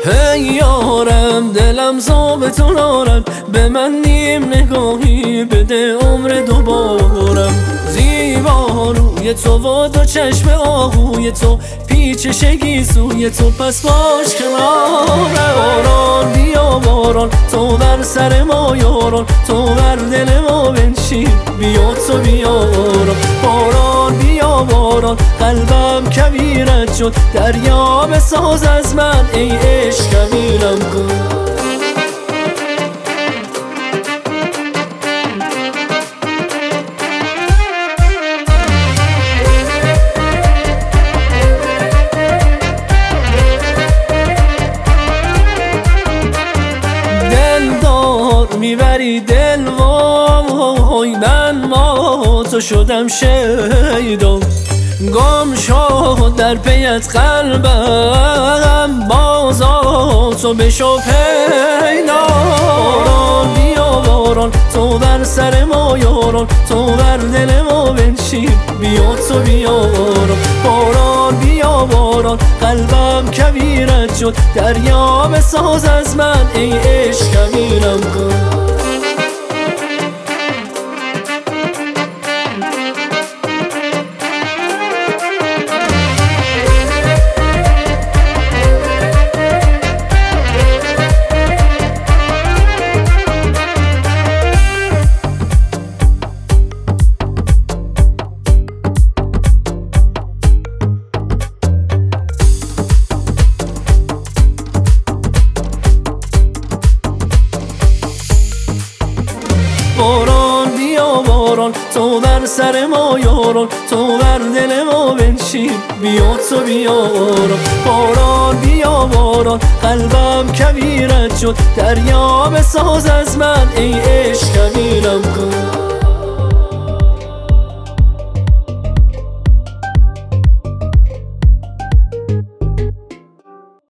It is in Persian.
هی یارم دلم زاب تو دارم، به من نیم نگاهی بده عمر دوبارم. زیبا روی تو و دو چشم آهوی تو، پیچشگی سوی تو پس باش کنارم. باران بیا باران تو بر سر ما یاران، تو بر دل ما بنشین بیا تو بیارم. باران بیا باران قلبم کویرت شد، دریا بساز از من ای عشق کویرم کن. میبری دل وای من ما تو شدم شیدا، گم شد در پیت قلبم بازا تو بشو پیدا. باران بیا باران تو بر سر ما یاران، تو بر دل ما بنشین بیا تو بیارم. باران بیا باران قلبم کویرت شد، دریا بساز از من ای عشق کویرم کن. باران بیا باران تو بر سر ما یاران، تو بر دل ما بنشین بیا تو بیارم. باران بیا باران قلبم کویرت شد، دریا بساز از من ای عشق کویرم کن.